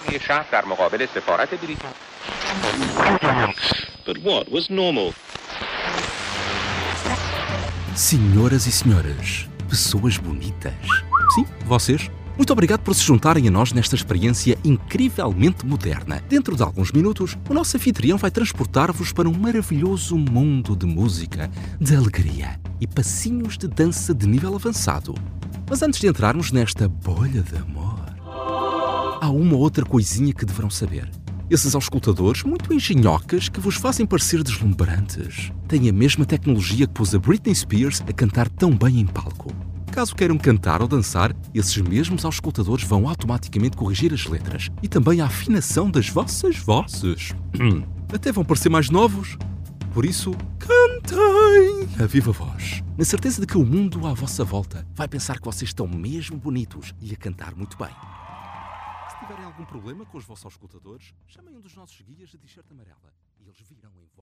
شهر مقابل سفارت بریتانیا. But what was normal? Senhoras e senhores, pessoas bonitas. Sim, vocês. Muito obrigado por se juntarem a nós nesta experiência incrivelmente moderna. Dentro de alguns minutos, o nosso anfitrião vai transportar-vos para um maravilhoso mundo de música, de alegria e passinhos de dança de nível avançado. Mas antes de entrarmos nesta bolha de amor, há uma outra coisinha que deverão saber. Esses auscultadores muito engenhocas que vos fazem parecer deslumbrantes têm a mesma tecnologia que pôs a Britney Spears a cantar tão bem em palco. Caso queiram cantar ou dançar, esses mesmos auscultadores vão automaticamente corrigir as letras e também a afinação das vossas vozes. Até vão parecer mais novos. Por isso, cantem a viva voz, na certeza de que o mundo à vossa volta vai pensar que vocês estão mesmo bonitos e a cantar muito bem. Se tiverem algum problema com os vossos auscultadores, chamem um dos nossos guias de t-shirt amarela e eles virão em